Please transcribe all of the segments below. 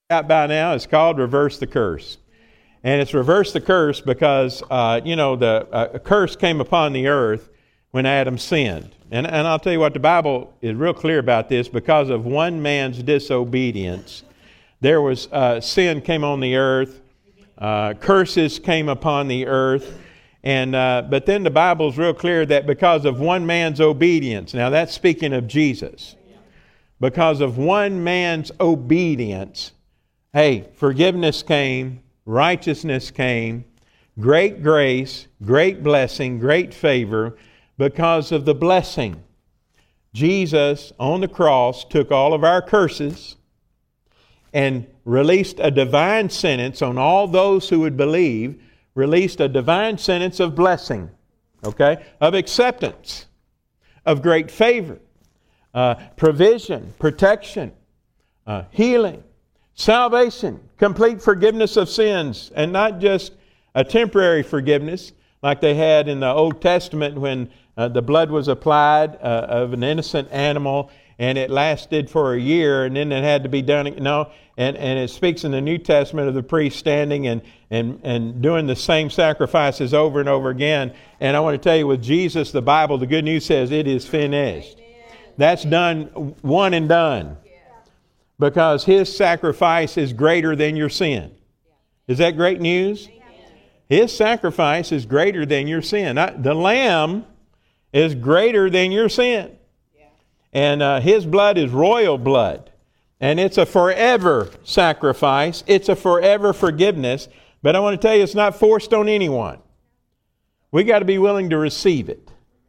Out by now, it's called Reverse the Curse. And it's Reverse the Curse because, the curse came upon the earth when Adam sinned. And I'll tell you what, the Bible is real clear about this. Because of one man's disobedience, there was sin came on the earth, curses came upon the earth. And but then the Bible's real clear that because of one man's obedience, now that's speaking of Jesus, because of one man's obedience, hey, forgiveness came, righteousness came, great grace, great blessing, great favor because of the blessing. Jesus on the cross took all of our curses and released a divine sentence on all those who would believe, released a divine sentence of blessing, okay, of acceptance, of great favor, provision, protection, healing, salvation, complete forgiveness of sins, and not just a temporary forgiveness like they had in the Old Testament when the blood was applied of an innocent animal and it lasted for a year and then it had to be done. No, and it speaks in the New Testament of the priest standing and doing the same sacrifices over and over again. And I want to tell you, with Jesus, the Bible, the good news says it is finished. That's done, one and done. Because His sacrifice is greater than your sin. Is that great news? His sacrifice is greater than your sin. The Lamb is greater than your sin. And His blood is royal blood. And it's a forever sacrifice. It's a forever forgiveness. But I want to tell you, it's not forced on anyone. We got to be willing to receive it.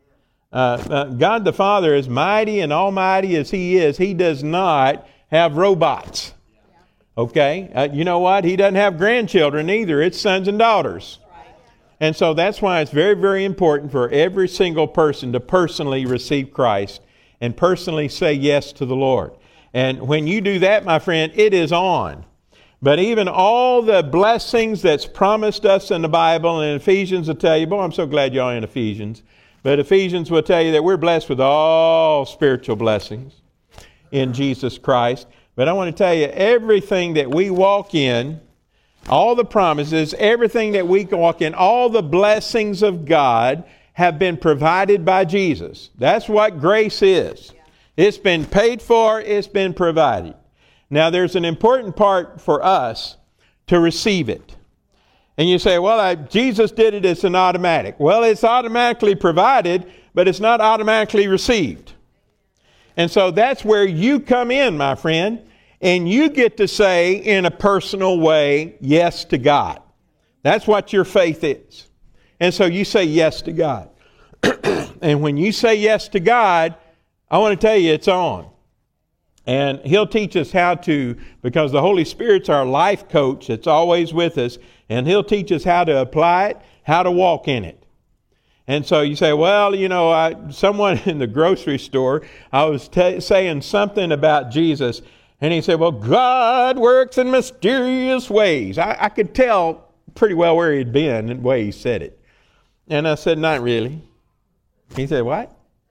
God the Father, as mighty and almighty as He is, He does not have robots. Okay? You know what? He doesn't have grandchildren either. It's sons and daughters. And so that's why it's very, very important for every single person to personally receive Christ and personally say yes to the Lord. And when you do that, my friend, it is on. But even all the blessings that's promised us in the Bible, and Ephesians will tell you, boy, I'm so glad y'all in Ephesians. But Ephesians will tell you that we're blessed with all spiritual blessings in Jesus Christ. But I want to tell you, everything that we walk in, all the promises, everything that we walk in, all the blessings of God have been provided by Jesus. That's what grace is. It's been paid for, it's been provided. Now there's an important part for us to receive it. And you say, well, Jesus did it, it's an automatic. Well, it's automatically provided, but it's not automatically received. And so that's where you come in, my friend, and you get to say in a personal way, yes to God. That's what your faith is. And so you say yes to God. And when you say yes to God, I want to tell you it's on. And He'll teach us how to, because the Holy Spirit's our life coach, it's always with us, and He'll teach us how to apply it, how to walk in it. And so you say, well, someone in the grocery store, I was saying something about Jesus, and he said, well, God works in mysterious ways. I could tell pretty well where he'd been and the way he said it. And I said, not really. He said, what?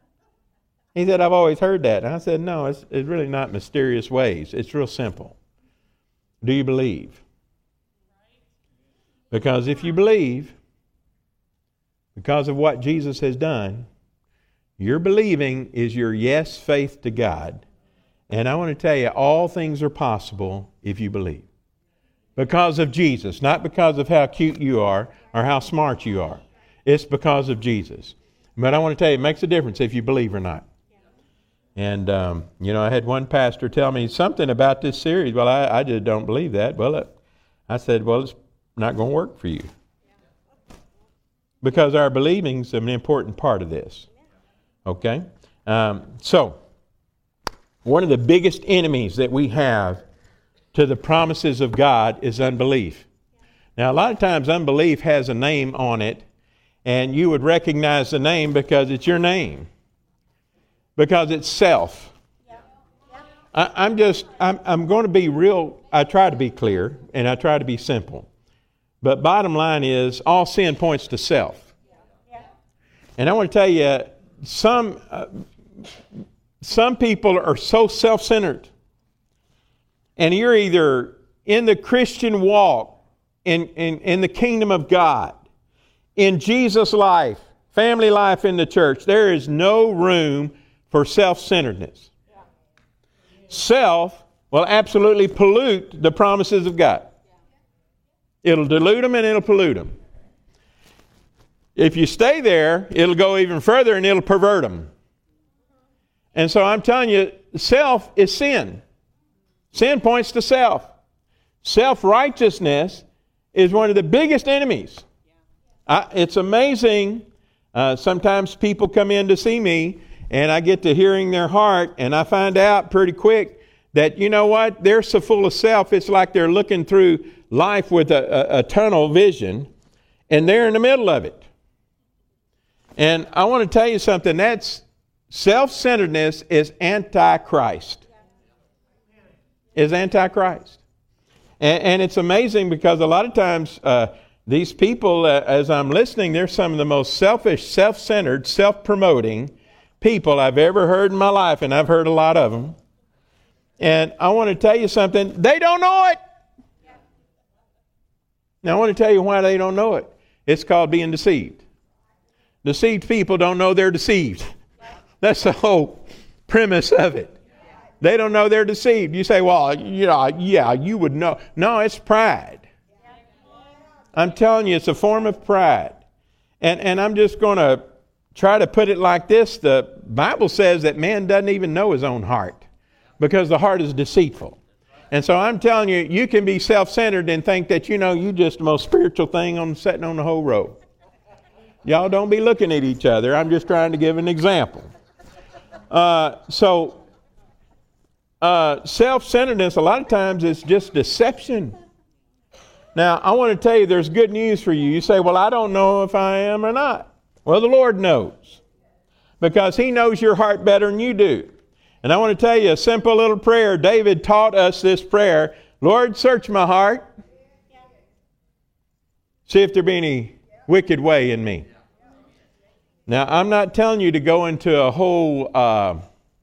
He said, I've always heard that. And I said, no, it's really not mysterious ways. It's real simple. Do you believe? Because if you believe, because of what Jesus has done, your believing is your yes faith to God. And I want to tell you, all things are possible if you believe. Because of Jesus, not because of how cute you are or how smart you are. It's because of Jesus. But I want to tell you, it makes a difference if you believe or not. And, I had one pastor tell me something about this series. Well, I just don't believe that. Well, I said, well, it's not going to work for you. Because our believing is an important part of this. Okay? So, one of the biggest enemies that we have to the promises of God is unbelief. Now, a lot of times unbelief has a name on it, and you would recognize the name because it's your name. Because it's self. I'm going to be real, I try to be clear, and I try to be simple. But bottom line is, all sin points to self. And I want to tell you, some people are so self-centered. And you're either in the Christian walk, in the kingdom of God, in Jesus' life, family life in the church, there is no room for self-centeredness. Self will absolutely pollute the promises of God. It'll dilute them and it'll pollute them. If you stay there, it'll go even further and it'll pervert them. And so I'm telling you, self is sin. Sin points to self. Self-righteousness is one of the biggest enemies. It's amazing. Sometimes people come in to see me and I get to hearing their heart and I find out pretty quick that, you know what, they're so full of self, it's like they're looking through life with a tunnel vision and they're in the middle of it. And I want to tell you something, that's self-centeredness is anti-Christ. Is anti-Christ. And it's amazing because a lot of times these people, as I'm listening, they're some of the most selfish, self-centered, self-promoting people I've ever heard in my life, and I've heard a lot of them. And I want to tell you something, they don't know it. Now I want to tell you why they don't know it. It's called being deceived. Deceived people don't know they're deceived. That's the whole premise of it. They don't know they're deceived. You say, well, yeah, you would know. No, it's pride. I'm telling you, it's a form of pride. And I'm just going to try to put it like this. The Bible says that man doesn't even know his own heart because the heart is deceitful. And so I'm telling you, you can be self-centered and think that, you just the most spiritual thing sitting on the whole row. Y'all don't be looking at each other. I'm just trying to give an example. Self-centeredness, a lot of times, is just deception. Now, I want to tell you, there's good news for you. You say, well, I don't know if I am or not. Well, the Lord knows. Because He knows your heart better than you do. And I want to tell you a simple little prayer. David taught us this prayer. Lord, search my heart. See if there be any wicked way in me. Now, I'm not telling you to go into a whole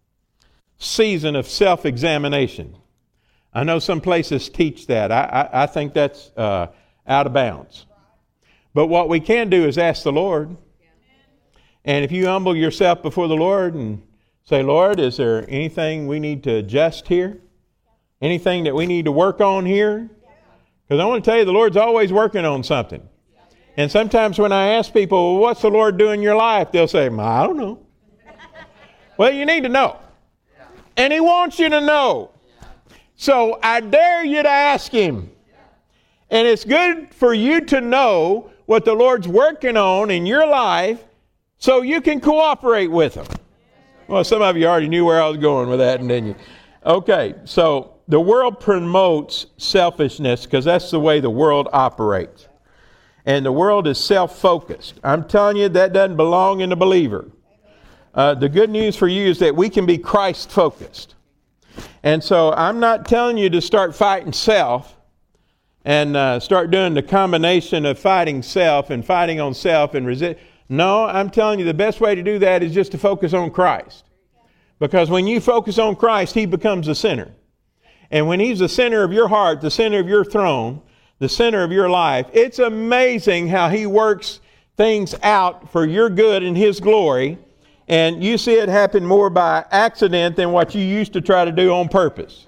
season of self-examination. I know some places teach that. I think that's out of bounds. But what we can do is ask the Lord. And if you humble yourself before the Lord and say, Lord, is there anything we need to adjust here? Anything that we need to work on here? Because I want to tell you, the Lord's always working on something. And sometimes when I ask people, well, what's the Lord doing in your life? They'll say, I don't know. Well, you need to know. And He wants you to know. So I dare you to ask Him. And it's good for you to know what the Lord's working on in your life so you can cooperate with Him. Well, some of you already knew where I was going with that, didn't you? Okay, so the world promotes selfishness because that's the way the world operates. And the world is self-focused. I'm telling you, that doesn't belong in the believer. The good news for you is that we can be Christ-focused. And so I'm not telling you to start fighting self and start doing the combination of fighting self and fighting on self and resist. No, I'm telling you the best way to do that is just to focus on Christ. Because when you focus on Christ, He becomes the center. And when He's the center of your heart, the center of your throne, the center of your life, it's amazing how He works things out for your good and His glory. And you see it happen more by accident than what you used to try to do on purpose.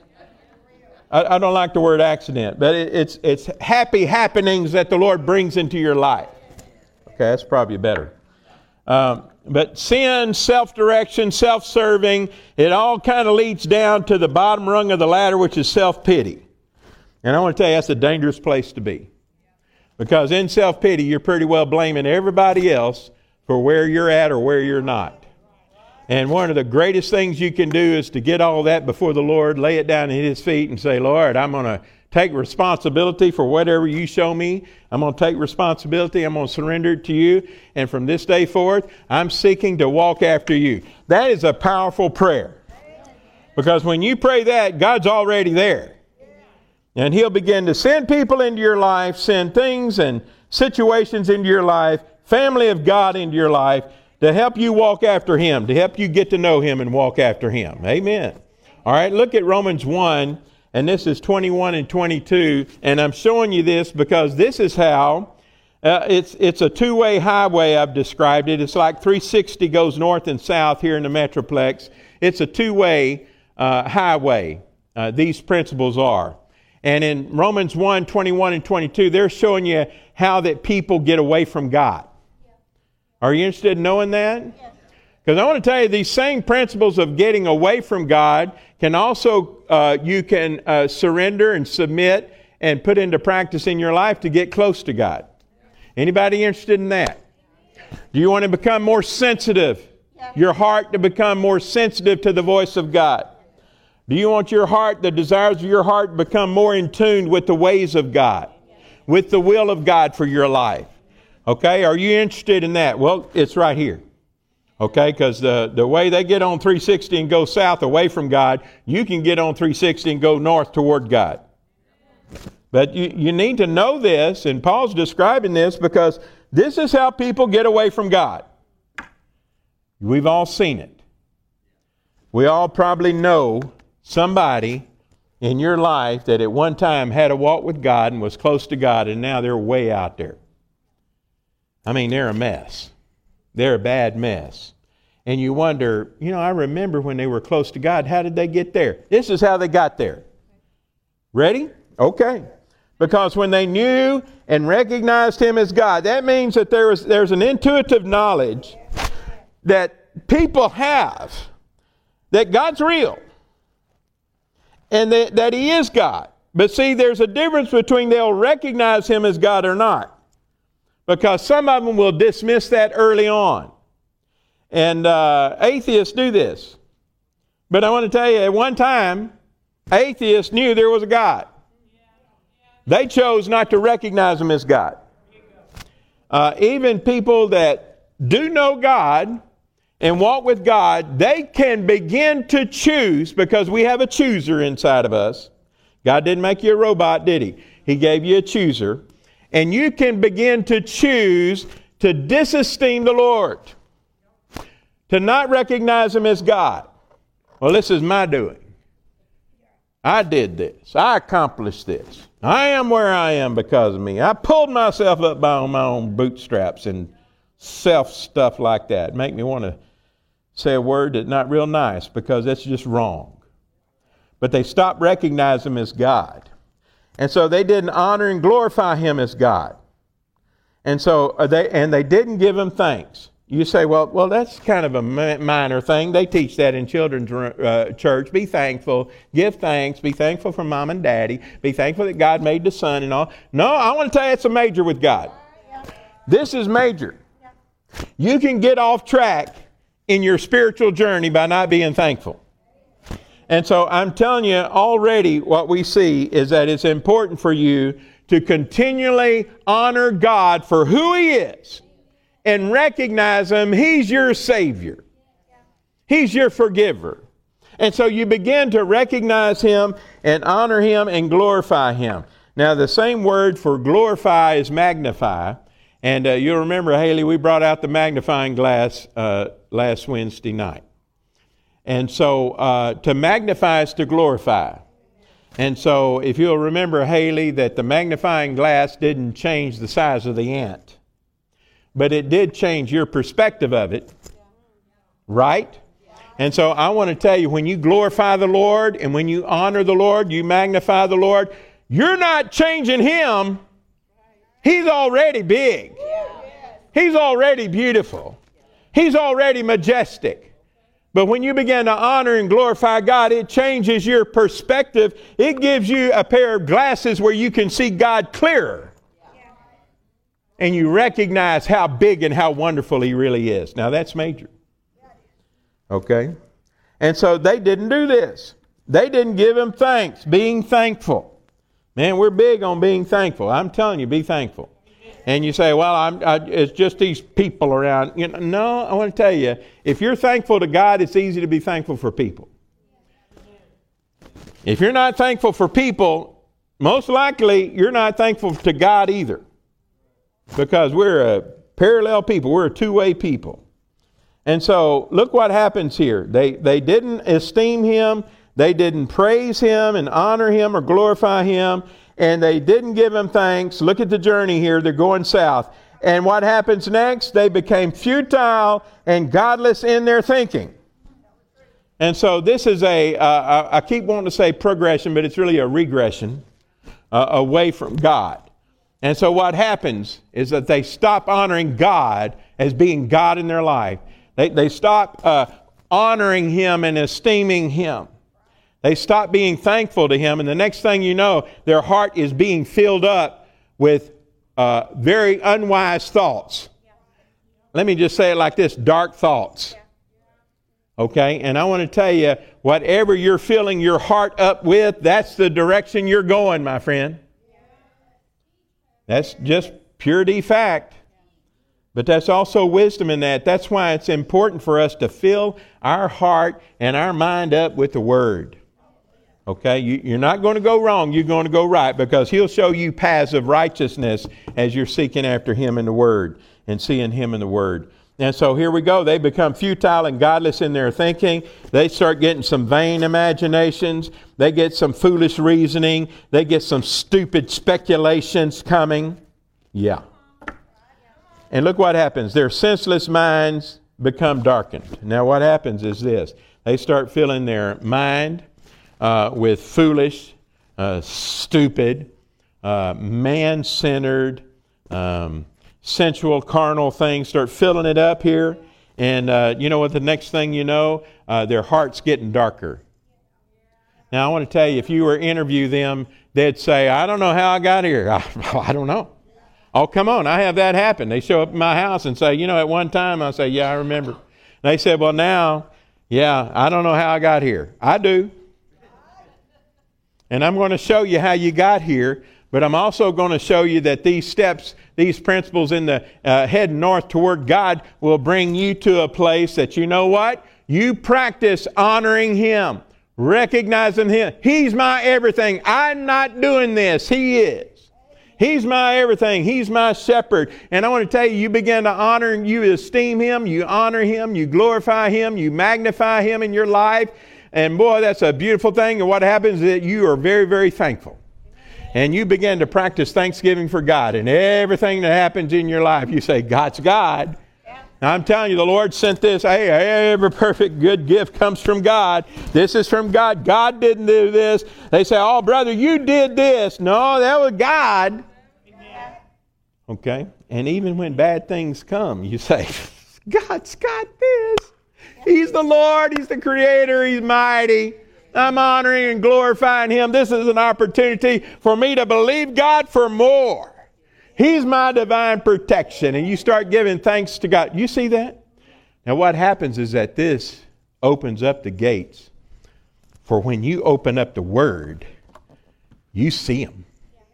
I don't like the word accident, but it's happy happenings that the Lord brings into your life. Okay, that's probably better. But sin, self-direction, self-serving, it all kind of leads down to the bottom rung of the ladder, which is self-pity. And I want to tell you, that's a dangerous place to be. Because in self-pity, you're pretty well blaming everybody else for where you're at or where you're not. And one of the greatest things you can do is to get all that before the Lord, lay it down at His feet and say, Lord, I'm going to take responsibility for whatever you show me. I'm going to take responsibility. I'm going to surrender it to you. And from this day forth, I'm seeking to walk after you. That is a powerful prayer. Because when you pray that, God's already there. And He'll begin to send people into your life, send things and situations into your life, family of God into your life, to help you walk after Him, to help you get to know Him and walk after Him. Amen. All right, look at Romans 1 And this is 21 and 22. And I'm showing you this because this is how it's a two-way highway. I've described it. It's like 360 goes north and south here in the Metroplex. It's a two-way highway. These principles are. And in Romans 1, 21 and 22, they're showing you how that people get away from God. Are you interested in knowing that? Yes. Because I want to tell you, these same principles of getting away from God can also, you can surrender and submit and put into practice in your life to get close to God. Anybody interested in that? Do you want to become more sensitive? Yes. Your heart to become more sensitive to the voice of God? Do you want your heart, the desires of your heart, to become more in tune with the ways of God, with the will of God for your life? Okay, are you interested in that? Well, it's right here. Okay, because the way they get on 360 and go south away from God, you can get on 360 and go north toward God. But you need to know this, and Paul's describing this because this is how people get away from God. We've all seen it. We all probably know somebody in your life that at one time had a walk with God and was close to God, and now they're way out there. I mean, they're a mess. They're a bad mess. And you wonder, I remember when they were close to God, how did they get there? This is how they got there. Ready? Okay. Because when they knew and recognized Him as God, that means that there's an intuitive knowledge that people have that God's real and that He is God. But see, there's a difference between they'll recognize Him as God or not. Because some of them will dismiss that early on. And atheists do this. But I want to tell you, at one time, atheists knew there was a God. They chose not to recognize Him as God. Even people that do know God and walk with God, they can begin to choose, because we have a chooser inside of us. God didn't make you a robot, did He? He gave you a chooser. And you can begin to choose to disesteem the Lord, to not recognize Him as God. Well, this is my doing. I did this. I accomplished this. I am where I am because of me. I pulled myself up by my own bootstraps and self-stuff like that. Make me want to say a word that's not real nice because that's just wrong. But they stopped recognizing Him as God. And so they didn't honor and glorify Him as God. And so they didn't give Him thanks. You say, well, that's kind of a minor thing. They teach that in children's church. Be thankful, give thanks, be thankful for mom and daddy, be thankful that God made the sun and all. No, I want to tell you it's a major with God. This is major. You can get off track in your spiritual journey by not being thankful. And so I'm telling you already what we see is that it's important for you to continually honor God for who He is and recognize Him. He's your Savior. He's your forgiver. And so you begin to recognize Him and honor Him and glorify Him. Now the same word for glorify is magnify. And you'll remember, Haley, we brought out the magnifying glass last Wednesday night. And so to magnify is to glorify. And so if you'll remember, Haley, that the magnifying glass didn't change the size of the ant. But it did change your perspective of it. Right? And so I want to tell you, when you glorify the Lord and when you honor the Lord, you magnify the Lord, you're not changing Him. He's already big. He's already beautiful. He's already majestic. But when you begin to honor and glorify God, it changes your perspective. It gives you a pair of glasses where you can see God clearer. And you recognize how big and how wonderful He really is. Now that's major. Okay? And so they didn't do this. They didn't give Him thanks, being thankful. Man, we're big on being thankful. I'm telling you, be thankful. And you say, well, it's just these people around. No, I want to tell you, if you're thankful to God, it's easy to be thankful for people. If you're not thankful for people, most likely you're not thankful to God either. Because we're a parallel people. We're a two-way people. And so look what happens here. They didn't esteem Him. They didn't praise Him and honor Him or glorify Him. And they didn't give Him thanks. Look at the journey here. They're going south. And what happens next? They became futile and godless in their thinking. And so this is I keep wanting to say progression, but it's really a regression away from God. And so what happens is that they stop honoring God as being God in their life. They stop honoring Him and esteeming Him. They stop being thankful to Him. And the next thing you know, their heart is being filled up with very unwise thoughts. Let me just say it like this, dark thoughts. Okay, and I want to tell you, whatever you're filling your heart up with, that's the direction you're going, my friend. That's just purity fact. But that's also wisdom in that. That's why it's important for us to fill our heart and our mind up with the Word. Okay, you're not going to go wrong, you're going to go right, because He'll show you paths of righteousness as you're seeking after Him in the Word and seeing Him in the Word. And so here we go. They become futile and godless in their thinking. They start getting some vain imaginations. They get some foolish reasoning. They get some stupid speculations coming. Yeah. And look what happens. Their senseless minds become darkened. Now what happens is this. They start filling their mind with foolish, stupid, man-centered, sensual, carnal things, start filling it up here. And you know what, the next thing you know, their heart's getting darker. Now I want to tell you, if you were to interview them, they'd say, I don't know how I got here. I don't know. Oh, come on, I have that happen. They show up at my house and say, at one time, I say, yeah, I remember. They said, well now, yeah, I don't know how I got here. I do. And I'm going to show you how you got here. But I'm also going to show you that these steps, these principles in the heading north toward God will bring you to a place that, you know what? You practice honoring Him, recognizing Him. He's my everything. I'm not doing this. He is. He's my everything. He's my shepherd. And I want to tell you, you begin to honor and you esteem Him, you honor Him, you glorify Him, you magnify Him in your life. And boy, that's a beautiful thing. And what happens is that you are very, very thankful. And you begin to practice thanksgiving for God. And everything that happens in your life, you say, God's God. Yeah. Now I'm telling you, the Lord sent this. Hey, every perfect good gift comes from God. This is from God. God didn't do this. They say, oh, brother, you did this. No, that was God. Yeah. Okay? And even when bad things come, you say, God's got this. He's the Lord. He's the Creator. He's mighty. I'm honoring and glorifying Him. This is an opportunity for me to believe God for more. He's my divine protection. And you start giving thanks to God. You see that? Now what happens is that this opens up the gates for when you open up the Word, you see Him.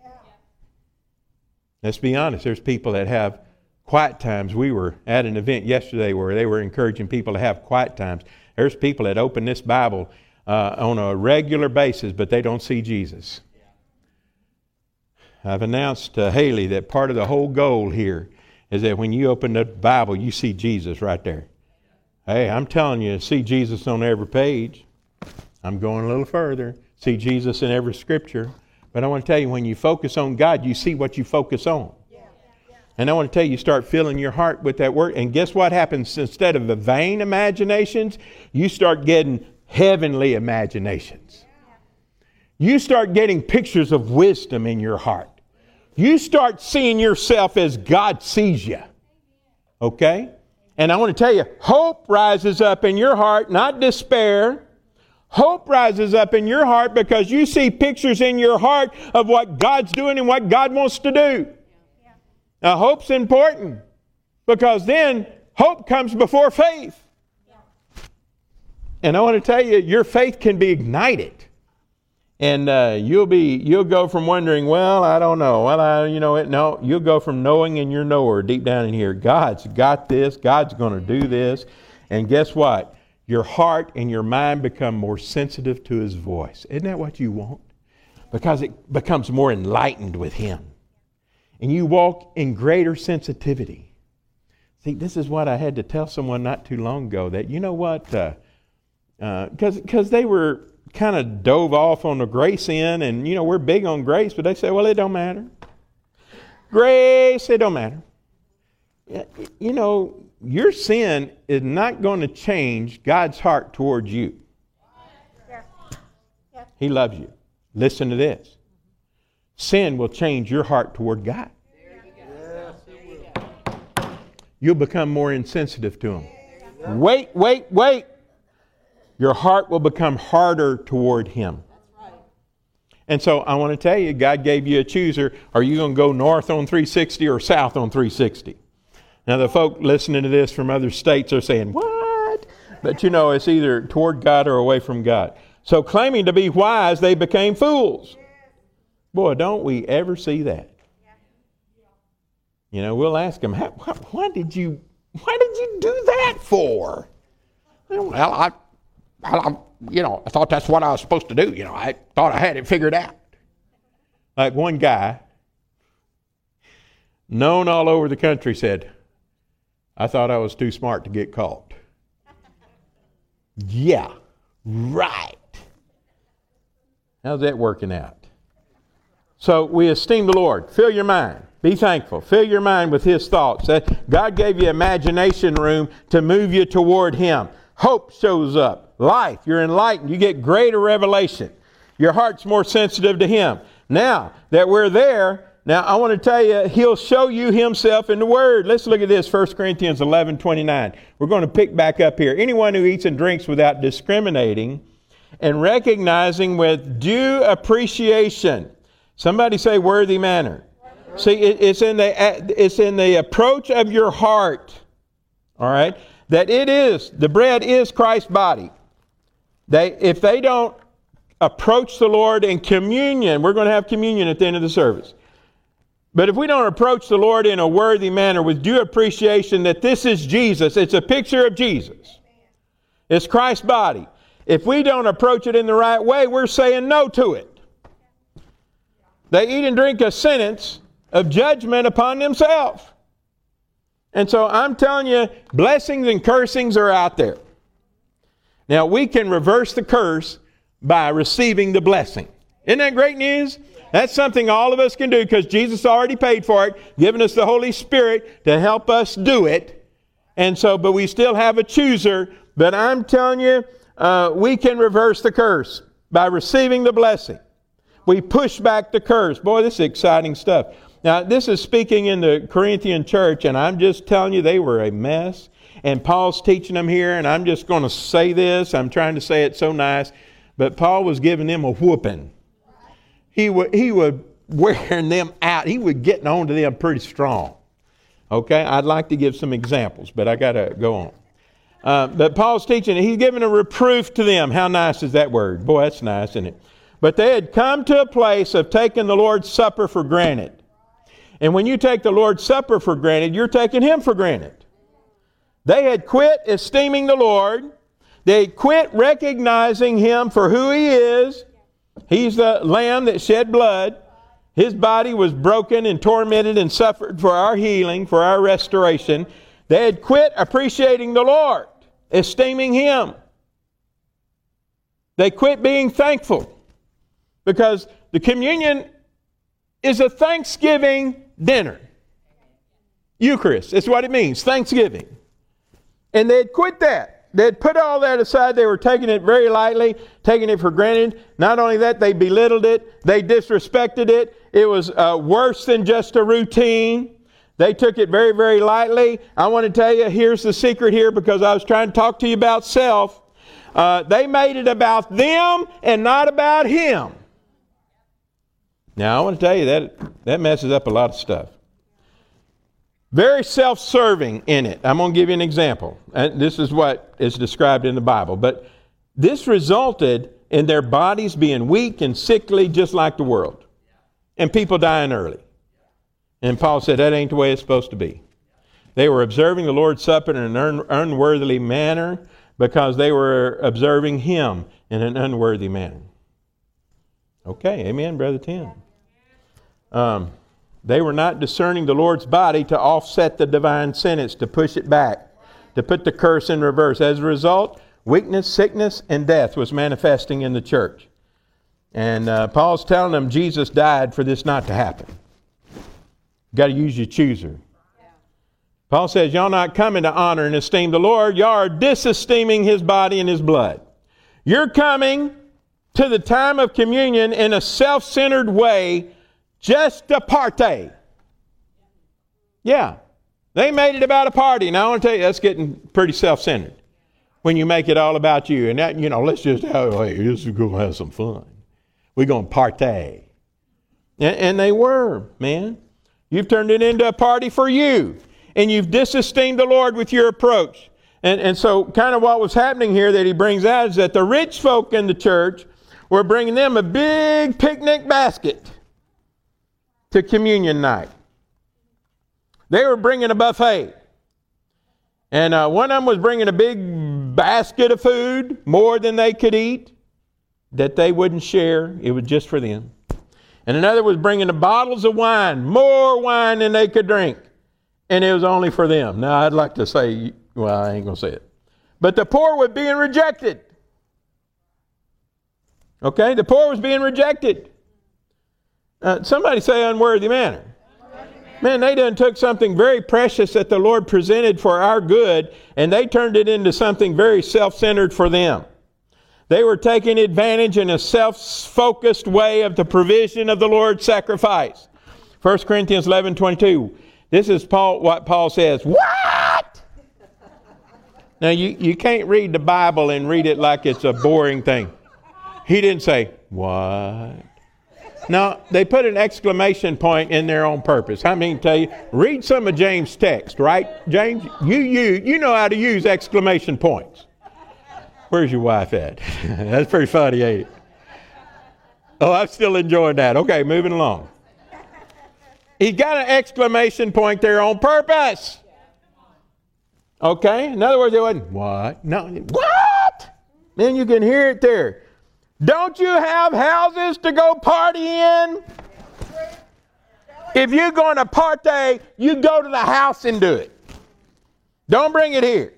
Let's be honest. There's people that have quiet times. We were at an event yesterday where they were encouraging people to have quiet times. There's people that open this Bible on a regular basis, but they don't see Jesus. I've announced to Haley that part of the whole goal here is that when you open the Bible, you see Jesus right there. Hey, I'm telling you, see Jesus on every page. I'm going a little further. See Jesus in every scripture. But I want to tell you, when you focus on God, you see what you focus on. And I want to tell you, start filling your heart with that Word. And guess what happens? Instead of the vain imaginations, you start getting heavenly imaginations. You start getting pictures of wisdom in your heart. You start seeing yourself as God sees you. Okay? And I want to tell you, hope rises up in your heart, not despair. Hope rises up in your heart because you see pictures in your heart of what God's doing and what God wants to do. Now, hope's important because then hope comes before faith. And I want to tell you, your faith can be ignited. And you'll go from wondering, well, I don't know. Well, no, you'll go from knowing in your knower deep down in here, God's got this. God's going to do this. And guess what? Your heart and your mind become more sensitive to His voice. Isn't that what you want? Because it becomes more enlightened with Him. And you walk in greater sensitivity. See, this is what I had to tell someone not too long ago, that you know what, because they were kind of dove off on the grace end, and, you know, we're big on grace, but they say, well, it don't matter. Grace, it don't matter. You know, your sin is not going to change God's heart towards you. He loves you. Listen to this. Sin will change your heart toward God. You'll become more insensitive to Him. Wait. Your heart will become harder toward Him. And so I want to tell you, God gave you a chooser. Are you going to go north on 360 or south on 360? Now the folk listening to this from other states are saying, what? But you know, it's either toward God or away from God. So claiming to be wise, they became fools. Boy, don't we ever see that. You know, we'll ask them, why did you do that for? Well, I thought that's what I was supposed to do. You know, I thought I had it figured out. Like one guy, known all over the country, said, I thought I was too smart to get caught. Yeah, right. How's that working out? So we esteem the Lord. Fill your mind. Be thankful. Fill your mind with His thoughts. God gave you imagination room to move you toward Him. Hope shows up. Life. You're enlightened. You get greater revelation. Your heart's more sensitive to Him. Now that we're there, now I want to tell you, He'll show you Himself in the Word. Let's look at this, 1 Corinthians 11:29. We're going to pick back up here. Anyone who eats and drinks without discriminating and recognizing with due appreciation. Somebody say worthy manner. See, it's in the approach of your heart, all right, that the bread is Christ's body. If they don't approach the Lord in communion, we're going to have communion at the end of the service. But if we don't approach the Lord in a worthy manner with due appreciation that this is Jesus, it's a picture of Jesus. It's Christ's body. If we don't approach it in the right way, we're saying no to it. They eat and drink a sentence of judgment upon themselves. And so I'm telling you, blessings and cursings are out there. Now we can reverse the curse by receiving the blessing. Isn't that great news? That's something all of us can do because Jesus already paid for it, giving us the Holy Spirit to help us do it. And so, but we still have a chooser. But I'm telling you, we can reverse the curse by receiving the blessing. We push back the curse. Boy, this is exciting stuff. Now, this is speaking in the Corinthian church, and I'm just telling you they were a mess. And Paul's teaching them here, and I'm just going to say this. I'm trying to say it so nice. But Paul was giving them a whooping. He would wearing them out. He was getting on to them pretty strong. Okay? I'd like to give some examples, but I got to go on. But Paul's teaching, he's giving a reproof to them. How nice is that word? Boy, that's nice, isn't it? But they had come to a place of taking the Lord's Supper for granted. And when you take the Lord's Supper for granted, you're taking Him for granted. They had quit esteeming the Lord. They had quit recognizing Him for who He is. He's the Lamb that shed blood. His body was broken and tormented and suffered for our healing, for our restoration. They had quit appreciating the Lord, esteeming Him. They quit being thankful. Because the communion is a Thanksgiving dinner. Eucharist, that's what it means, Thanksgiving. And they had quit that. They had put all that aside. They were taking it very lightly, taking it for granted. Not only that, they belittled it. They disrespected it. It was worse than just a routine. They took it very, very lightly. I want to tell you, here's the secret here, because I was trying to talk to you about self. They made it about them and not about Him. Now, I want to tell you that messes up a lot of stuff. Very self-serving in it. I'm going to give you an example. And this is what is described in the Bible. But this resulted in their bodies being weak and sickly just like the world. And people dying early. And Paul said that ain't the way it's supposed to be. They were observing the Lord's Supper in an unworthy manner because they were observing Him in an unworthy manner. Okay, amen, Brother Tim. They were not discerning the Lord's body to offset the divine sentence, to push it back, to put the curse in reverse. As a result, Weakness, sickness, and death was manifesting in the church. And Paul's telling them Jesus died for this not to happen. You've got to use your chooser. Paul says, y'all not coming to honor and esteem the Lord. Y'all are disesteeming his body and his blood. You're coming to the time of communion in a self-centered way just to partay. Yeah. They made it about a party. Now I want to tell you, that's getting pretty self-centered when you make it all about you. And that, let's just have, hey, let's go have some fun. We're going to partay. And they were, man. You've turned it into a party for you. And you've disesteemed the Lord with your approach. And so kind of what was happening here that he brings out is that the rich folk in the church were bringing them a big picnic basket to communion night. They were bringing a buffet. And one of them was bringing a big basket of food, more than they could eat, that they wouldn't share. It was just for them. And another was bringing the bottles of wine, more wine than they could drink. And it was only for them. Now, I'd like to say, well, I ain't going to say it. But the poor were being rejected. Okay? The poor was being rejected. Somebody say unworthy manner. Man, they done took something very precious that the Lord presented for our good, and they turned it into something very self-centered for them. They were taking advantage in a self-focused way of the provision of the Lord's sacrifice. 1 Corinthians 11:22. This is what Paul says. What? Now, you can't read the Bible and read it like it's a boring thing. He didn't say, what? No, they put an exclamation point in there on purpose. I mean, tell you, read some of James' text, right? James, you know how to use exclamation points. Where's your wife at? That's pretty funny, ain't it? Oh, I'm still enjoying that. Okay, moving along. He got an exclamation point there on purpose. Okay? In other words, it wasn't, what? No, what? Man, you can hear it there. Don't you have houses to go party in? If you're going to party, you go to the house and do it. Don't bring it here.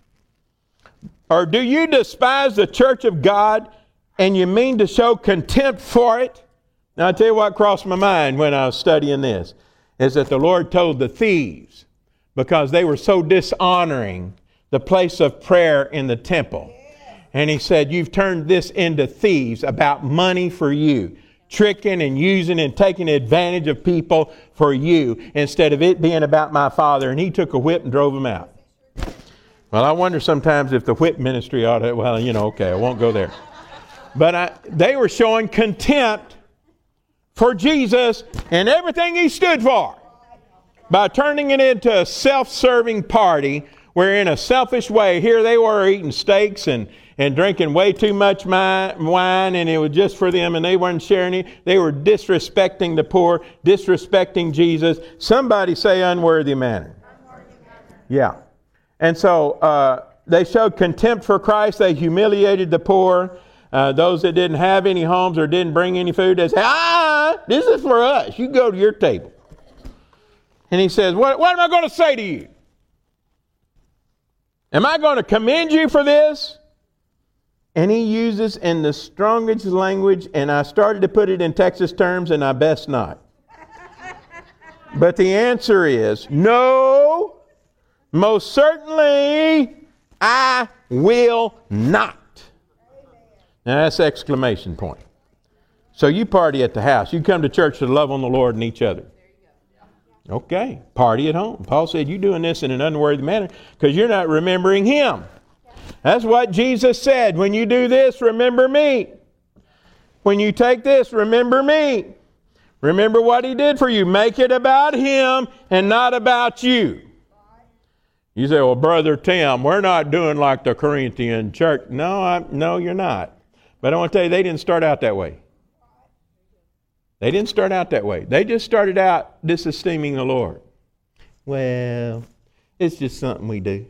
Or do you despise the church of God and you mean to show contempt for it? Now, I'll tell you what crossed my mind when I was studying this, is that the Lord told the thieves, because they were so dishonoring the place of prayer in the temple. And he said, you've turned this into thieves about money for you, tricking and using and taking advantage of people for you, instead of it being about my Father. And he took a whip and drove them out. Well, I wonder sometimes if the whip ministry ought to, okay, I won't go there. But they were showing contempt for Jesus and everything he stood for by turning it into a self-serving party where in a selfish way, here they were eating steaks and drinking way too much wine, and it was just for them, and they weren't sharing it. They were disrespecting the poor, disrespecting Jesus. Somebody say unworthy manner. Yeah. And so they showed contempt for Christ. They humiliated the poor. Those that didn't have any homes or didn't bring any food, they say, this is for us. You go to your table. And he says, what am I going to say to you? Am I going to commend you for this? And he uses in the strongest language, and I started to put it in Texas terms, and I best not. But the answer is, no, most certainly I will not. Now that's exclamation point. So you party at the house. You come to church to love on the Lord and each other. Okay, party at home. Paul said you're doing this in an unworthy manner because you're not remembering him. That's what Jesus said. When you do this, remember me. When you take this, remember me. Remember what he did for you. Make it about him and not about you. You say, well, Brother Tim, we're not doing like the Corinthian church. No, you're not. But I want to tell you, they didn't start out that way. They didn't start out that way. They just started out disesteeming the Lord. Well, it's just something we do.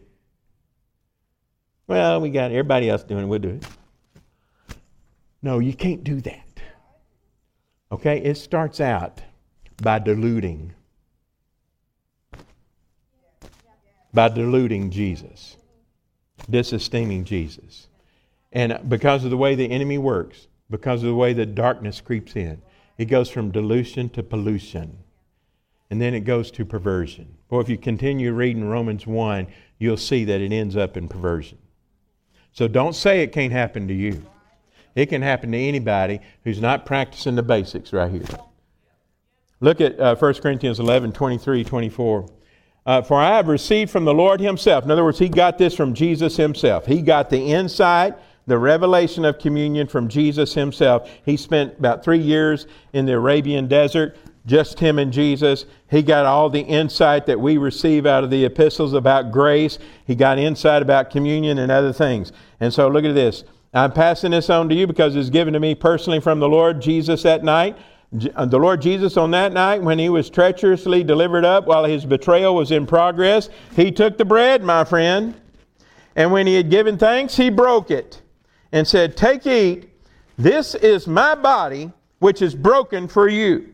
Well, we got everybody else doing it, we'll do it. No, you can't do that. Okay? It starts out by diluting. By diluting Jesus. disesteeming Jesus. And because of the way the enemy works, because of the way the darkness creeps in, it goes from dilution to pollution. And then it goes to perversion. Boy, if you continue reading Romans 1, you'll see that it ends up in perversion. So don't say it can't happen to you. It can happen to anybody who's not practicing the basics right here. Look at 1 Corinthians 11, 23, 24. For I have received from the Lord himself. In other words, he got this from Jesus himself. He got the insight, the revelation of communion from Jesus himself. He spent about 3 years in the Arabian desert, just him and Jesus. He got all the insight that we receive out of the epistles about grace. He got insight about communion and other things. And so look at this. I'm passing this on to you because it's given to me personally from the Lord Jesus that night. The Lord Jesus on that night, when he was treacherously delivered up while his betrayal was in progress, he took the bread, my friend, and when he had given thanks, he broke it and said, "Take, eat. This is my body, which is broken for you.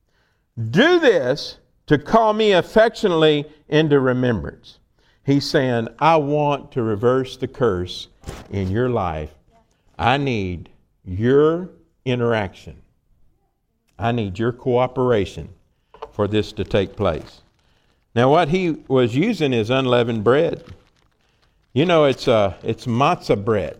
Do this to call me affectionately into remembrance." He's saying, I want to reverse the curse in your life. I need your interaction. I need your cooperation for this to take place. Now, what he was using is unleavened bread. You know, it's matzah bread.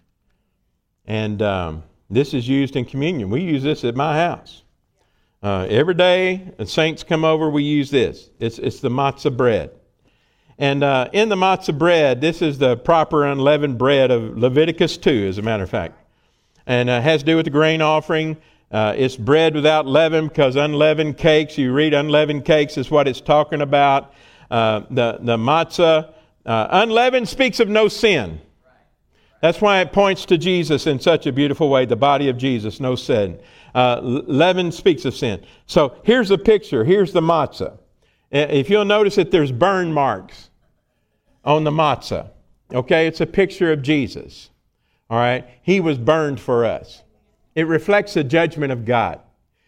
And this is used in communion. We use this at my house. Every day, the saints come over, we use this. It's the matzah bread. And in the matzah bread, this is the proper unleavened bread of Leviticus 2, as a matter of fact. And it has to do with the grain offering. It's bread without leaven, because unleavened cakes, you read unleavened cakes is what it's talking about. The matzah, unleavened speaks of no sin. That's why it points to Jesus in such a beautiful way, the body of Jesus, no sin. Leaven speaks of sin. So here's the picture. Here's the matzah. If you'll notice that there's burn marks on the matzah. Okay, it's a picture of Jesus. All right, he was burned for us. It reflects the judgment of God.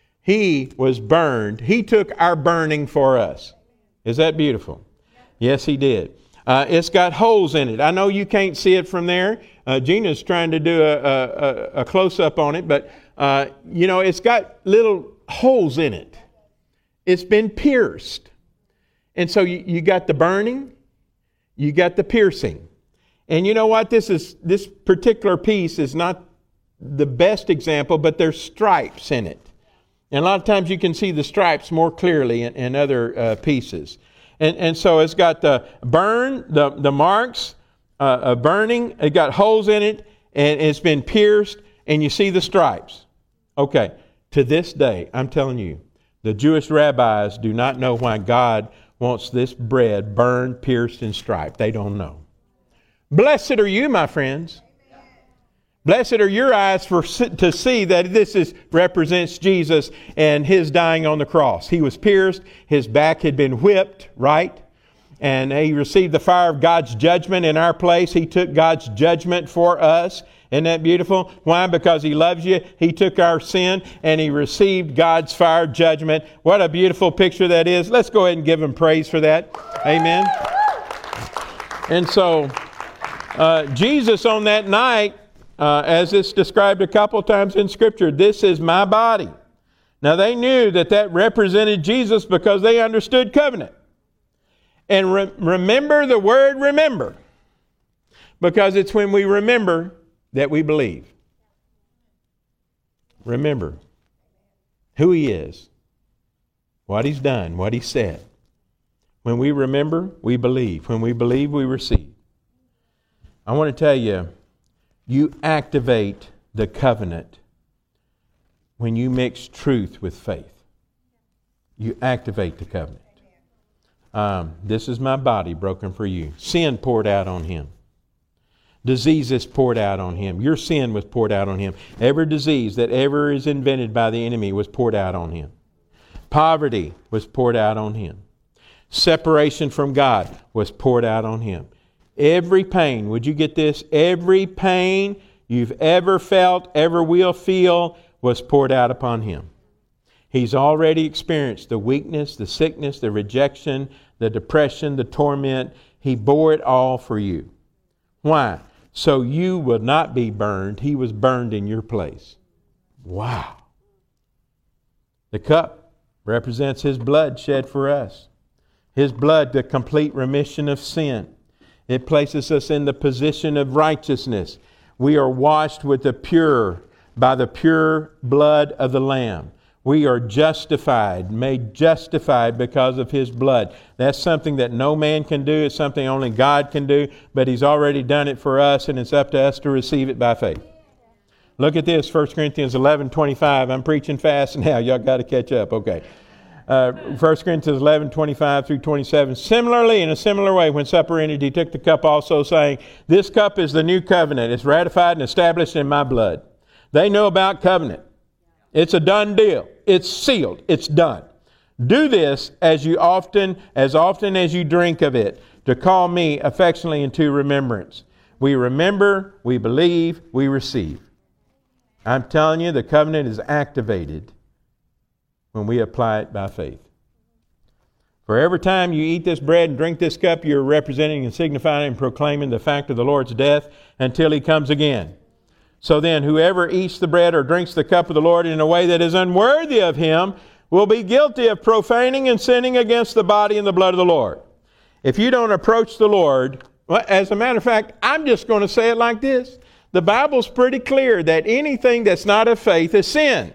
He was burned. He took our burning for us. Is that beautiful? Yes, he did. It's got holes in it. I know you can't see it from there. Gina's trying to do a close-up on it, but it's got little holes in it. It's been pierced. And so you got the burning, you got the piercing. And you know what? This particular piece is not the best example, but there's stripes in it. And a lot of times you can see the stripes more clearly in other pieces. And so it's got the burn, the marks of burning. It got holes in it, and it's been pierced, and you see the stripes. Okay, to this day, I'm telling you, the Jewish rabbis do not know why God wants this bread burned, pierced, and striped. They don't know. Blessed are you, my friends. Blessed are your eyes to see that this represents Jesus and his dying on the cross. He was pierced. His back had been whipped, right? And he received the fire of God's judgment in our place. He took God's judgment for us. Isn't that beautiful? Why? Because he loves you. He took our sin and he received God's fire judgment. What a beautiful picture that is. Let's go ahead and give him praise for that. Amen. And so Jesus on that night, as it's described a couple times in Scripture, this is my body. Now they knew that represented Jesus because they understood covenant. And remember the word remember. Because it's when we remember that we believe. Remember who he is, what he's done, what he said. When we remember, we believe. When we believe, we receive. I want to tell you, you activate the covenant when you mix truth with faith. You activate the covenant. This is my body broken for you. Sin poured out on him. Diseases poured out on him. Your sin was poured out on him. Every disease that ever is invented by the enemy was poured out on him. Poverty was poured out on him. Separation from God was poured out on him. Every pain, would you get this? Every pain you've ever felt, ever will feel, was poured out upon him. He's already experienced the weakness, the sickness, the rejection, the depression, the torment. He bore it all for you. Why? So you will not be burned. He was burned in your place. Wow. The cup represents His blood shed for us. His blood, the complete remission of sin. It places us in the position of righteousness. We are washed with by the pure blood of the Lamb. We are justified, made justified because of His blood. That's something that no man can do. It's something only God can do, but He's already done it for us, and it's up to us to receive it by faith. Look at this, 1 Corinthians 11:25. I'm preaching fast now. Y'all got to catch up. Okay. 1 Corinthians 11:25 through 27. Similarly, in a similar way, when supper ended, He took the cup also, saying, "This cup is the new covenant. It's ratified and established in my blood." They know about covenant. It's a done deal. It's sealed. It's done. Do this as often as you drink of it, to call me affectionately into remembrance. We remember, we believe, we receive. I'm telling you, the covenant is activated when we apply it by faith. For every time you eat this bread and drink this cup, you're representing and signifying and proclaiming the fact of the Lord's death until He comes again. So then, whoever eats the bread or drinks the cup of the Lord in a way that is unworthy of Him will be guilty of profaning and sinning against the body and the blood of the Lord. If you don't approach the Lord, well, as a matter of fact, I'm just going to say it like this. The Bible's pretty clear that anything that's not of faith is sin.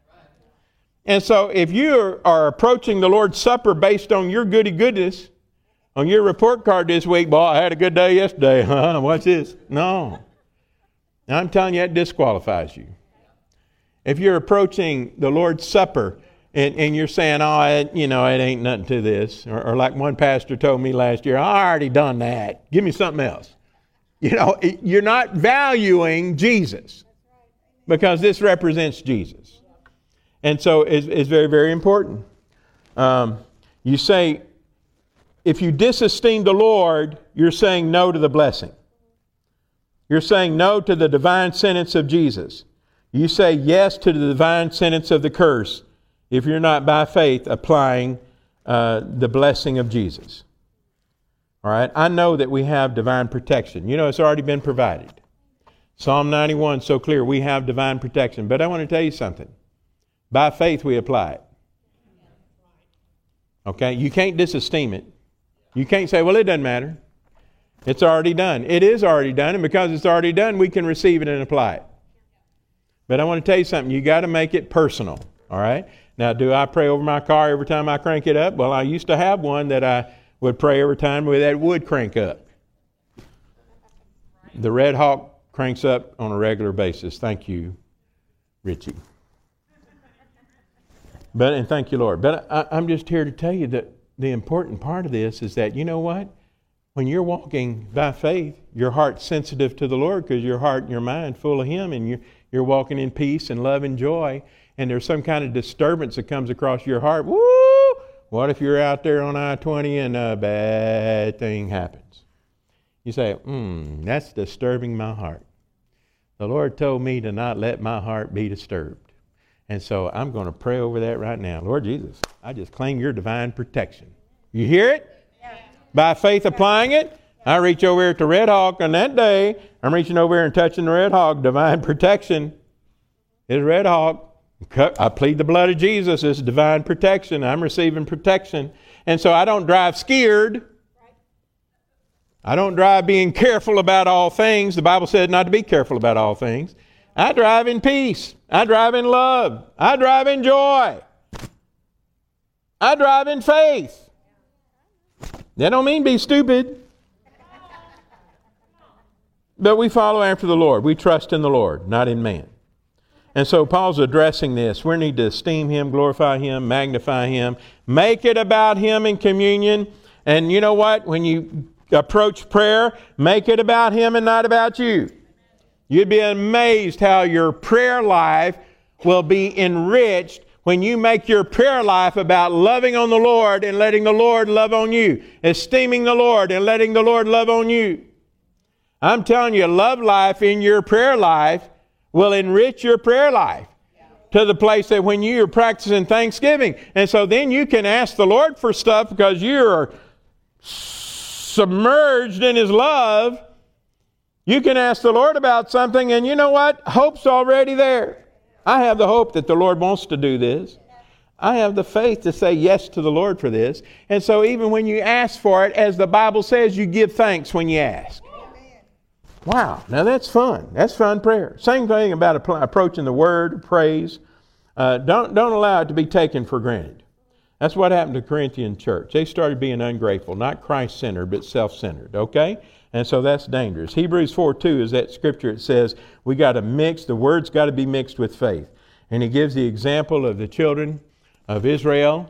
And so if you are approaching the Lord's Supper based on your goodness, on your report card this week, boy, I had a good day yesterday, huh? What's this? No. I'm telling you, that disqualifies you. If you're approaching the Lord's Supper and you're saying, it ain't nothing to this, or like one pastor told me last year, I already done that. Give me something else. You're not valuing Jesus because this represents Jesus. And so it's very, very important. You say, if you disesteem the Lord, you're saying no to the blessing. You're saying no to the divine sentence of Jesus. You say yes to the divine sentence of the curse if you're not by faith applying the blessing of Jesus. All right? I know that we have divine protection. It's already been provided. Psalm 91 so clear, we have divine protection. But I want to tell you something. By faith we apply it. Okay? You can't disesteem it. You can't say, well, it doesn't matter. It's already done. It is already done, and because it's already done, we can receive it and apply it. But I want to tell you something. You got to make it personal. All right? Now, do I pray over my car every time I crank it up? Well, I used to have one that I would pray every time that would crank up. The Red Hawk cranks up on a regular basis. Thank you, Richie. And thank you, Lord. But I'm just here to tell you that the important part of this is that, you know what? When you're walking by faith, your heart's sensitive to the Lord because your heart and your mind full of Him, and you're walking in peace and love and joy, and there's some kind of disturbance that comes across your heart. Woo! What if you're out there on I-20 and a bad thing happens? You say, that's disturbing my heart. The Lord told me to not let my heart be disturbed. And so I'm going to pray over that right now. Lord Jesus, I just claim your divine protection. You hear it? Yeah. By faith applying it, I reach over here to Red Hawk on that day. I'm reaching over here and touching the Red Hawk. Divine protection is Red Hawk. I plead the blood of Jesus. It's divine protection. I'm receiving protection. And so I don't drive scared. I don't drive being careful about all things. The Bible said not to be careful about all things. I drive in peace. I drive in love. I drive in joy. I drive in faith. That don't mean be stupid. But we follow after the Lord. We trust in the Lord, not in man. And so Paul's addressing this. We need to esteem Him, glorify Him, magnify Him, make it about Him in communion. And you know what? When you approach prayer, make it about Him and not about you. You'd be amazed how your prayer life will be enriched when you make your prayer life about loving on the Lord and letting the Lord love on you, esteeming the Lord and letting the Lord love on you. I'm telling you, love life in your prayer life will enrich your prayer life to the place that when you are practicing thanksgiving. And so then you can ask the Lord for stuff because you are submerged in His love. You can ask the Lord about something, and you know what? Hope's already there. I have the hope that the Lord wants to do this. I have the faith to say yes to the Lord for this. And so even when you ask for it, as the Bible says, you give thanks when you ask. Wow, now that's fun. That's fun prayer. Same thing about approaching the Word, praise. Don't allow it to be taken for granted. That's what happened to the Corinthian church. They started being ungrateful, not Christ-centered, but self-centered, okay? And so that's dangerous. Hebrews 4:2 is that scripture. It says we got to mix, the Word's got to be mixed with faith. And he gives the example of the children of Israel.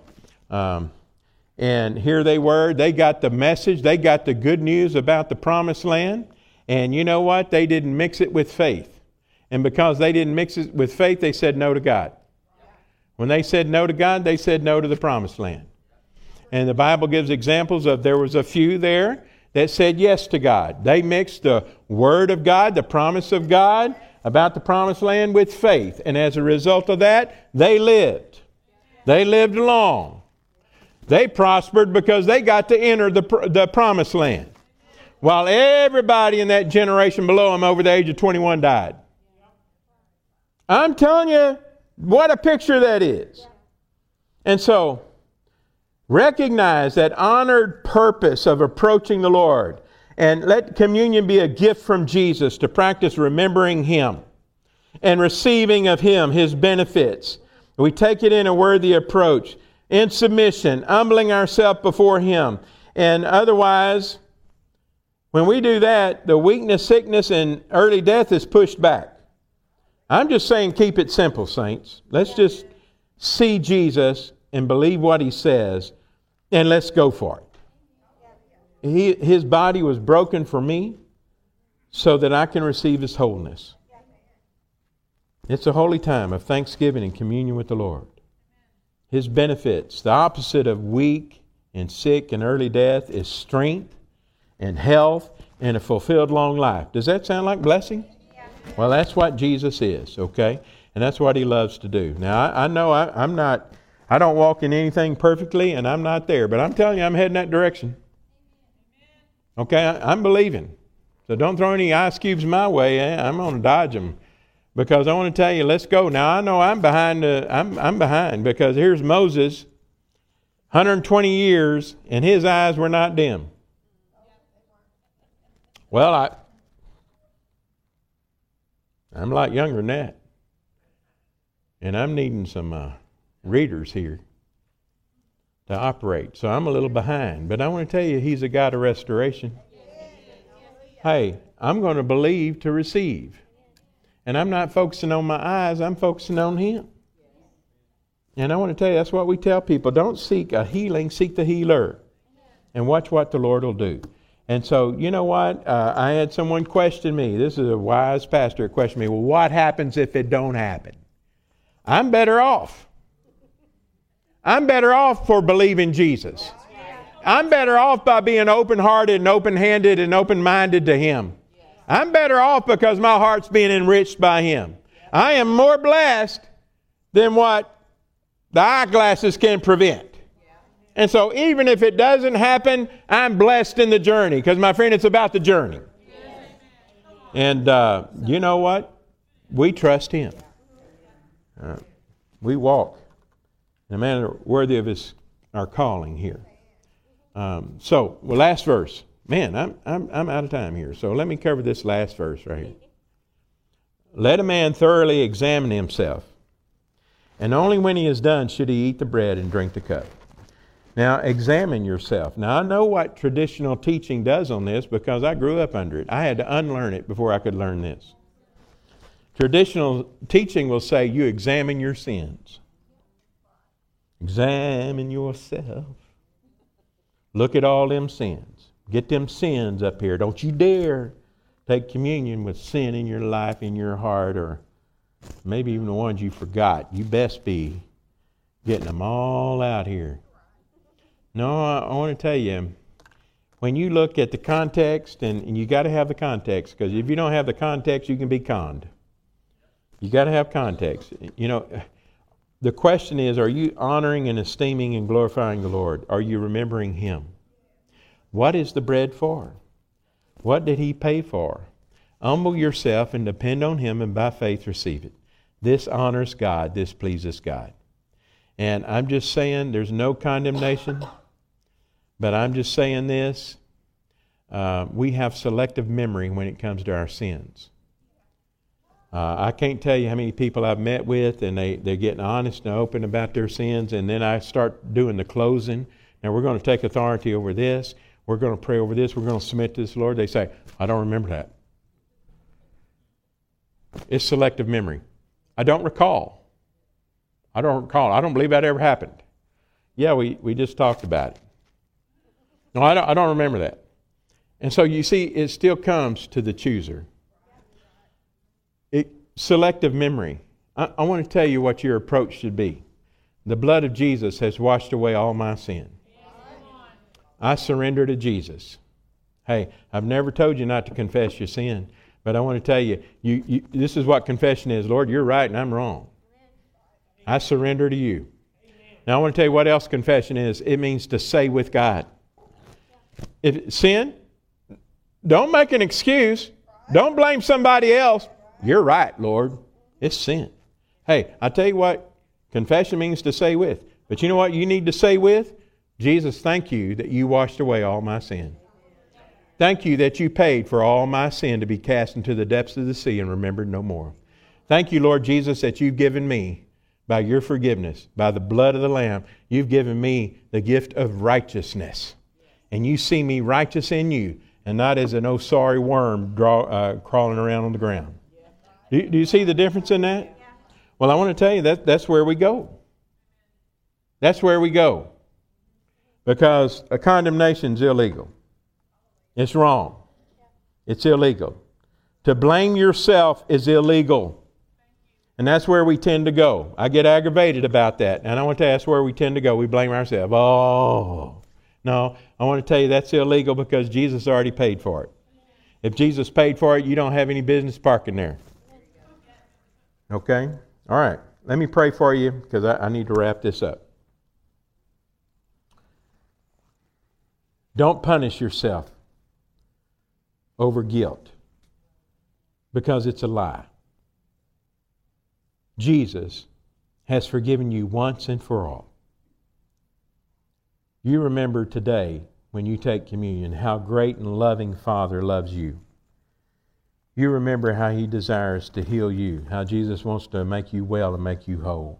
And here they were. They got the message. They got the good news about the promised land. And you know what? They didn't mix it with faith. And because they didn't mix it with faith, they said no to God. When they said no to God, they said no to the promised land. And the Bible gives examples of there was a few there that said yes to God. They mixed the Word of God, the promise of God about the promised land with faith. And as a result of that, they lived. They lived long. They prospered because they got to enter the promised land. While everybody in that generation below them over the age of 21 died. I'm telling you, what a picture that is. And so, recognize that honored purpose of approaching the Lord. And let communion be a gift from Jesus to practice remembering Him and receiving of Him, His benefits. We take it in a worthy approach, in submission, humbling ourselves before Him. And otherwise, when we do that, the weakness, sickness, and early death is pushed back. I'm just saying keep it simple, saints. Let's just see Jesus and believe what He says, and let's go for it. His body was broken for me so that I can receive His wholeness. It's a holy time of thanksgiving and communion with the Lord. His benefits, the opposite of weak and sick and early death, is strength and health and a fulfilled long life. Does that sound like blessing? Well, that's what Jesus is, okay? And that's what He loves to do. Now, I know I don't walk in anything perfectly, and I'm not there. But I'm telling you, I'm heading that direction. Okay, I'm believing. So don't throw any ice cubes my way. I'm going to dodge them. Because I want to tell you, let's go. Now, I know I'm behind. I'm behind because here's Moses, 120 years, and his eyes were not dim. Well, I'm a lot younger than that. And I'm needing some readers here to operate. So I'm a little behind. But I want to tell you, He's a God of restoration. Hey, I'm going to believe to receive. And I'm not focusing on my eyes, I'm focusing on Him. And I want to tell you, that's what we tell people. Don't seek a healing, seek the healer. And watch what the Lord will do. And so, you know what? I had someone question me. This is a wise pastor question me. Well, what happens if it don't happen? I'm better off. I'm better off for believing Jesus. I'm better off by being open-hearted and open-handed and open-minded to Him. I'm better off because my heart's being enriched by Him. I am more blessed than what the eyeglasses can prevent. And so even if it doesn't happen, I'm blessed in the journey. Because, my friend, it's about the journey. And you know what? We trust Him. We walk in a manner worthy of our calling here. So, last verse. Man, I'm out of time here. So let me cover this last verse right here. Let a man thoroughly examine himself. And only when he is done should he eat the bread and drink the cup. Now, examine yourself. Now, I know what traditional teaching does on this because I grew up under it. I had to unlearn it before I could learn this. Traditional teaching will say you examine your sins. Examine yourself. Look at all them sins. Get them sins up here. Don't you dare take communion with sin in your life, in your heart, or maybe even the ones you forgot. You best be getting them all out here. No, I want to tell you, when you look at the context, and you got to have the context, because if you don't have the context, you can be conned. You got to have context. You know, the question is, are you honoring and esteeming and glorifying the Lord? Are you remembering Him? What is the bread for? What did He pay for? Humble yourself and depend on Him, and by faith receive it. This honors God. This pleases God. And I'm just saying there's no condemnation, but I'm just saying this. We have selective memory when it comes to our sins. I can't tell you how many people I've met with, and they're getting honest and open about their sins, and then I start doing the closing. Now we're going to take authority over this. We're going to pray over this. We're going to submit to this, Lord. They say, I don't remember that. It's selective memory. I don't recall. I don't believe that ever happened. Yeah, we just talked about it. No, I don't remember that. And so you see, it still comes to the chooser. Selective memory. I want to tell you what your approach should be. The blood of Jesus has washed away all my sin. I surrender to Jesus. Hey, I've never told you not to confess your sin, but I want to tell you, this is what confession is. Lord, you're right and I'm wrong. I surrender to you. Now I want to tell you what else confession is. It means to say with God. If sin, don't make an excuse. Don't blame somebody else. You're right, Lord. It's sin. Hey, I tell you what confession means to say with. But you know what you need to say with? Jesus, thank you that you washed away all my sin. Thank you that you paid for all my sin to be cast into the depths of the sea and remembered no more. Thank you, Lord Jesus, that you've given me, by your forgiveness, by the blood of the Lamb, you've given me the gift of righteousness. And you see me righteous in you, and not as an sorry worm crawling around on the ground. Do you see the difference in that? Well, I want to tell you that's where we go. That's where we go. Because a condemnation is illegal. It's wrong. It's illegal. To blame yourself is illegal. And that's where we tend to go. I get aggravated about that. And I want to tell you that's where we tend to go. We blame ourselves. Oh. No, I want to tell you that's illegal because Jesus already paid for it. If Jesus paid for it, you don't have any business parking there. Okay? All right. Let me pray for you because I need to wrap this up. Don't punish yourself over guilt because it's a lie. Jesus has forgiven you once and for all. You remember today when you take communion how great and loving Father loves you. You remember how He desires to heal you, how Jesus wants to make you well and make you whole.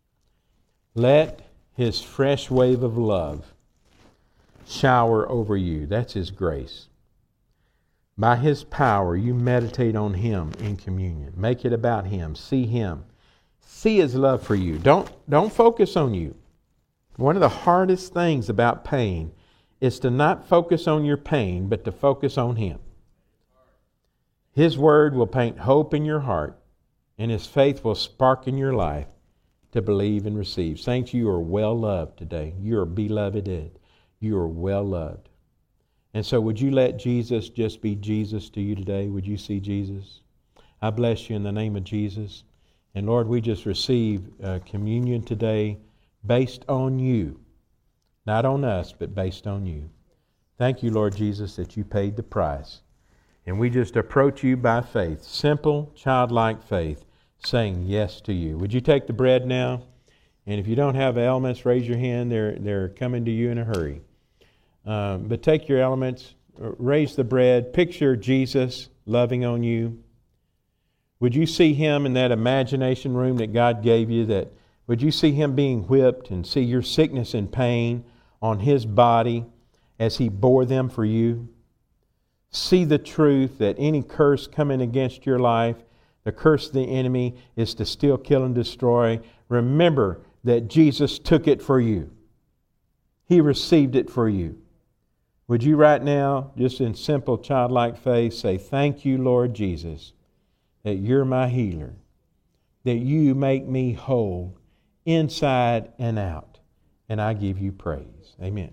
Let His fresh wave of love shower over you. That's His grace. By His power, you meditate on Him in communion. Make it about Him. See Him. See His love for you. Don't focus on you. One of the hardest things about pain is to not focus on your pain, but to focus on Him. His Word will paint hope in your heart, and His faith will spark in your life to believe and receive. Saints, you are well loved today. You are beloved. You are well loved. And so would you let Jesus just be Jesus to you today? Would you see Jesus? I bless you in the name of Jesus. And Lord, we just receive communion today based on you. Not on us, but based on you. Thank you, Lord Jesus, that you paid the price. And we just approach you by faith, simple, childlike faith, saying yes to you. Would you take the bread now? And if you don't have elements, raise your hand. They're coming to you in a hurry. But take your elements, raise the bread, picture Jesus loving on you. Would you see Him in that imagination room that God gave you? Would you see Him being whipped and see your sickness and pain on His body as He bore them for you? See the truth that any curse coming against your life, the curse of the enemy, is to steal, kill, and destroy. Remember that Jesus took it for you. He received it for you. Would you right now, just in simple childlike faith, say, thank you, Lord Jesus, that you're my healer, that you make me whole inside and out, and I give you praise. Amen.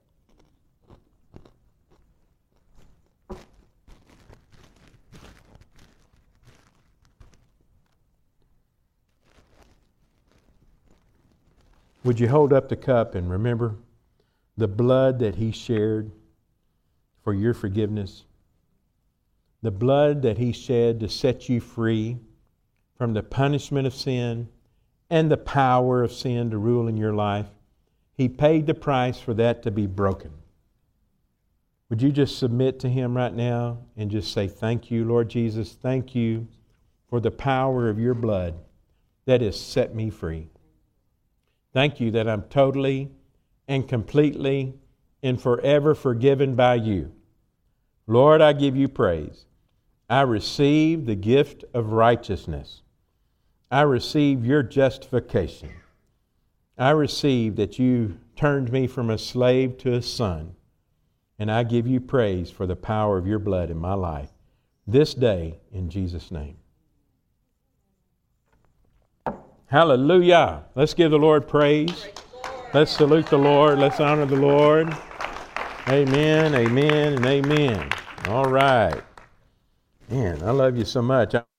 Would you hold up the cup and remember the blood that He shared for your forgiveness? the blood that He shed to set you free from the punishment of sin and the power of sin to rule in your life. He paid the price for that to be broken. Would you just submit to Him right now and just say, thank you, Lord Jesus. Thank you for the power of your blood that has set me free. Thank you that I'm totally and completely and forever forgiven by you. Lord, I give you praise. I receive the gift of righteousness. I receive your justification. I receive that you turned me from a slave to a son. And I give you praise for the power of your blood in my life this day in Jesus' name. Hallelujah. Let's give the Lord praise. Let's salute the Lord. Let's honor the Lord. Amen, amen, and amen. All right. Man, I love you so much.